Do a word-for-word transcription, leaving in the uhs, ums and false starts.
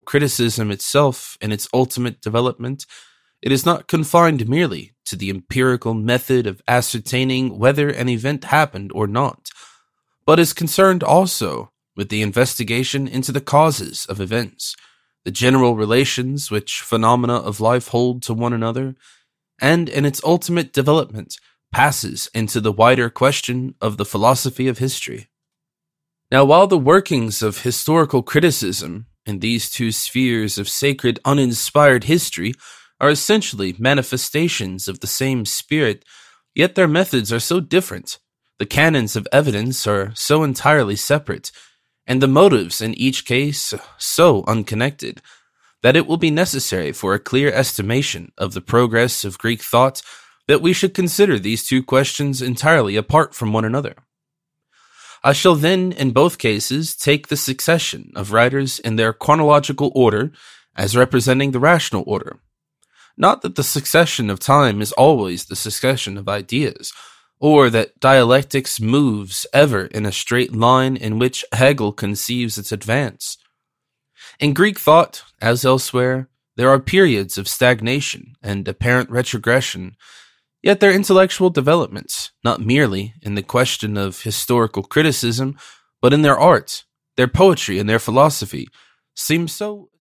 criticism itself and its ultimate development, it is not confined merely to the empirical method of ascertaining whether an event happened or not, but is concerned also with the investigation into the causes of events, the general relations which phenomena of life hold to one another, and in its ultimate development passes into the wider question of the philosophy of history. Now, while the workings of historical criticism in these two spheres of sacred uninspired history are essentially manifestations of the same spirit, yet their methods are so different, the canons of evidence are so entirely separate, and the motives in each case so unconnected, that it will be necessary for a clear estimation of the progress of Greek thought that we should consider these two questions entirely apart from one another. I shall then, in both cases, take the succession of writers in their chronological order as representing the rational order. Not that the succession of time is always the succession of ideas, or that dialectics moves ever in a straight line in which Hegel conceives its advance. In Greek thought, as elsewhere, there are periods of stagnation and apparent retrogression, yet their intellectual developments, not merely in the question of historical criticism, but in their art, their poetry, and their philosophy, seem so